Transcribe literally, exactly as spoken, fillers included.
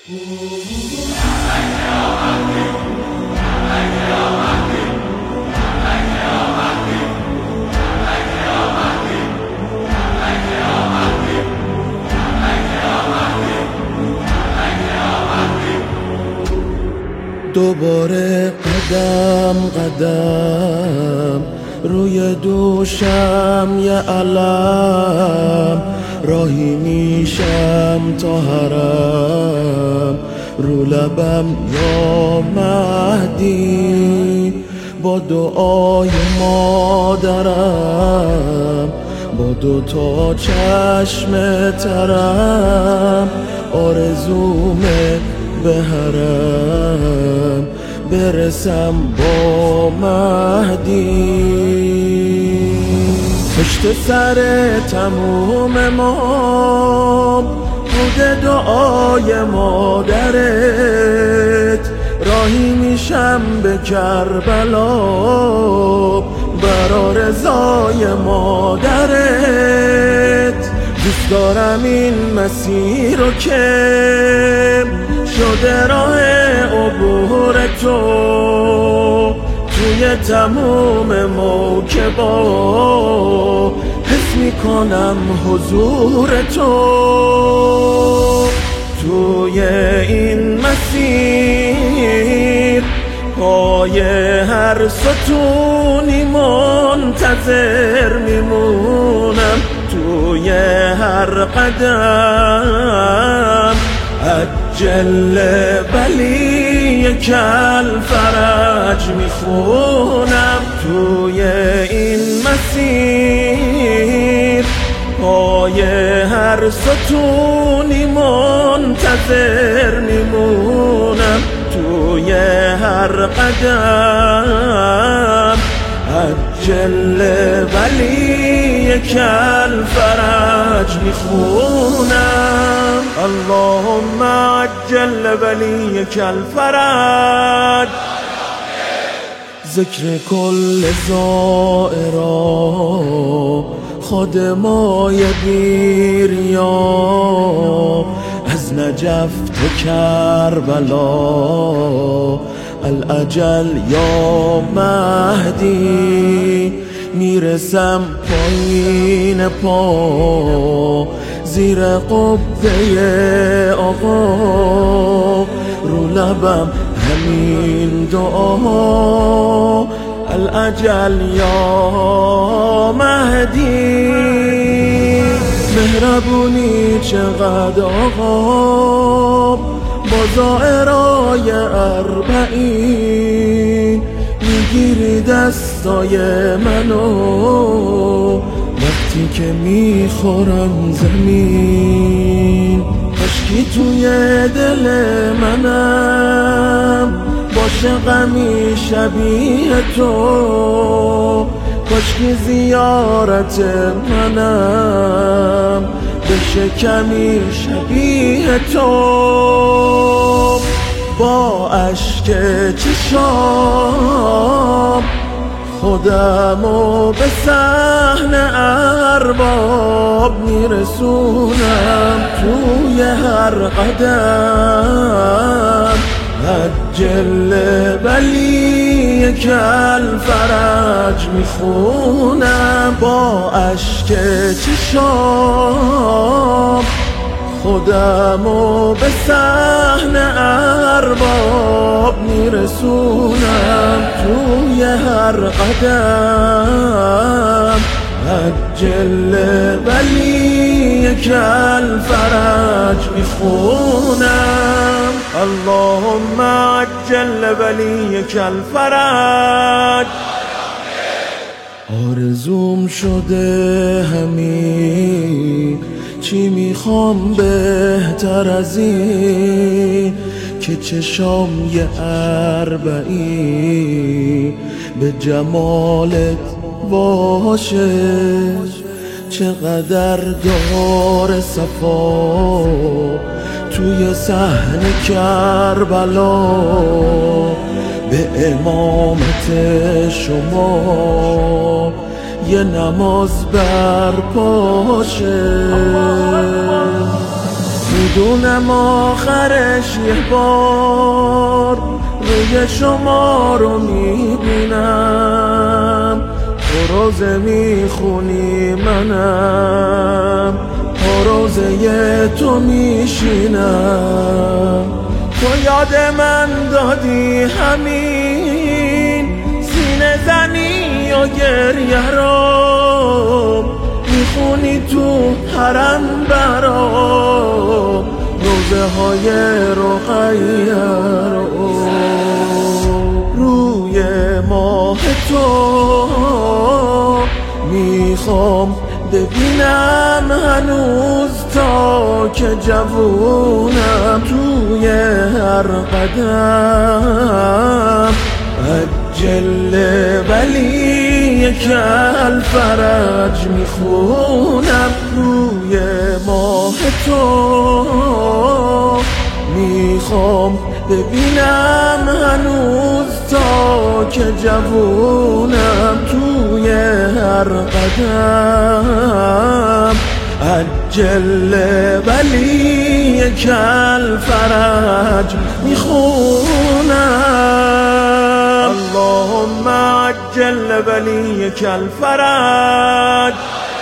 دوباره قدم قدم روی دوشم یه علم، راهی میشم تا حرم، رو لبم یا مهدی، با دعای مادرم، با دو تا چشم ترم، آرزومه به حرم برسم با مهدی. پشت سر تموم ما بوده دعای مادرت، راهی میشم به کربلا برا رضای مادرت. دوست دارم این مسیر رو که شده راه عبور تو، توی تموم موکبا حس میکنم حضور تو. توی این مسیر پای هر ستونی منتظر میمونم، توی هر قدم عجل ولی کل فرج میخونم. توی این مسیر پای هر ستونی منتظر میمونم، توی هر قدم عجل ولی کل فرج میخونم. اللهم عجل ولی کل فرج. ذکر کل زائرا خادمای بیریا، از نجف تا کربلا الاجل یا مهدی. میرسم پایین پا زیر قبه آقا، رو لبم همین دعا الاجل یا مهدی. مهربونی چقدر آقا با زائرای اربعین، میگیری دستای منو وقتی که میخورم زمین. عشقی توی دل منم باشه غمی شبیه تو، کاشکی زیارت منم بشه کمی شبیه تو. با اشک چشام خودمو به صحن ارباب میرسونم، توی هر قدم عجل ولی کل فرج میخونم. با اشک چشام خودمو به صحن ارباب میرسونم، توی هر قدم عجل ولی کل فرج میخونم. اللهم عجل ولی کل فرج. آرزوم شده همین، چی میخوام بهتر از این که چشام یه اربعین به جمالت باشه. چقدر دار صفا توی صحن کربلا، به امامت شما یه نماز برپاشه. میدونم آخرش یه بار روی شما رو میبینم، تو روزه میخونی منم تو روزه تو میشینم. تو یاد من دادی همین سینه زنی و گریه رو، میخونی تو حرم برام روزه های رقیه رو. روی ماه تو میخوام ببینم هنوز تا که جوونم، توی هر قدم عجل ولی کل فرج میخونم. روی ماه تو میخوام ببینم هنوز تا که جوونم، توی هر قدم عجل ولی کل فرج میخونم. اللهم عجل ولی کل فرج.